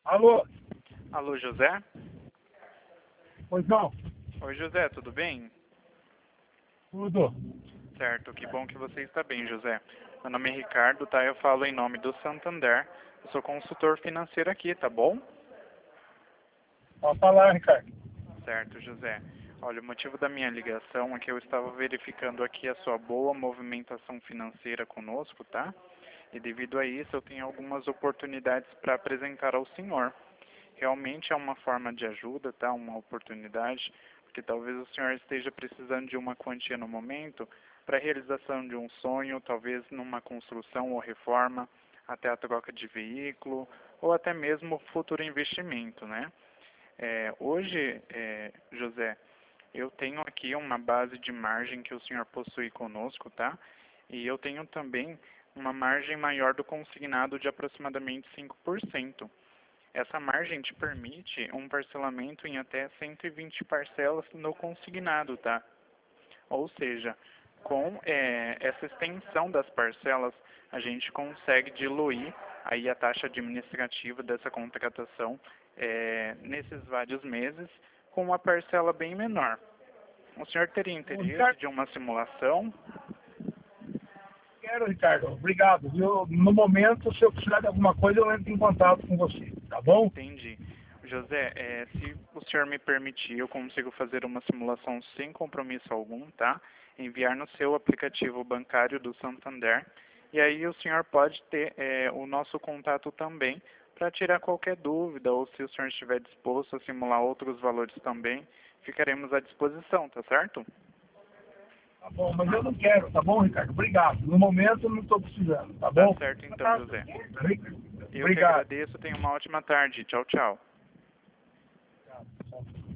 Alô? Alô, José? Pois não? Oi, José, tudo bem? Tudo. Certo, que bom que você está bem, José. Meu nome é Ricardo, tá? Eu falo em nome do Santander. Eu sou consultor financeiro aqui, tá bom? Pode falar, Ricardo. Certo, José. Olha, o motivo da minha ligação é que eu estava verificando aqui a sua boa movimentação financeira conosco, tá? E devido a isso, eu tenho algumas oportunidades para apresentar ao senhor. Realmente é uma forma de ajuda, tá? Uma oportunidade, porque talvez o senhor esteja precisando de uma quantia no momento para a realização de um sonho, talvez numa construção ou reforma, até a troca de veículo, ou até mesmo futuro investimento, né? Hoje, José, eu tenho aqui uma base de margem que o senhor possui conosco, tá? E eu tenho também uma margem maior do consignado de aproximadamente 5%. Essa margem te permite um parcelamento em até 120 parcelas no consignado, tá? Ou seja, com essa extensão das parcelas, a gente consegue diluir aí a taxa administrativa dessa contratação nesses vários meses com uma parcela bem menor. O senhor teria Ô, interesse Ricardo, de uma simulação? quero, Ricardo. Obrigado. No momento, se eu precisar de alguma coisa, eu entro em contato com você. Tá bom? Entendi. José, se o senhor me permitir, eu consigo fazer uma simulação sem compromisso algum, tá? Enviar no seu aplicativo bancário do Santander. E aí o senhor pode ter o nosso contato também para tirar qualquer dúvida ou se o senhor estiver disposto a simular outros valores também, ficaremos à disposição, tá certo? Tá bom, mas eu não quero, tá bom, Ricardo? Obrigado. No momento, eu não estou precisando, tá Tá bom? certo então, José. Eu que Obrigado. agradeço, tenha uma ótima tarde. Tchau, tchau. Tchau.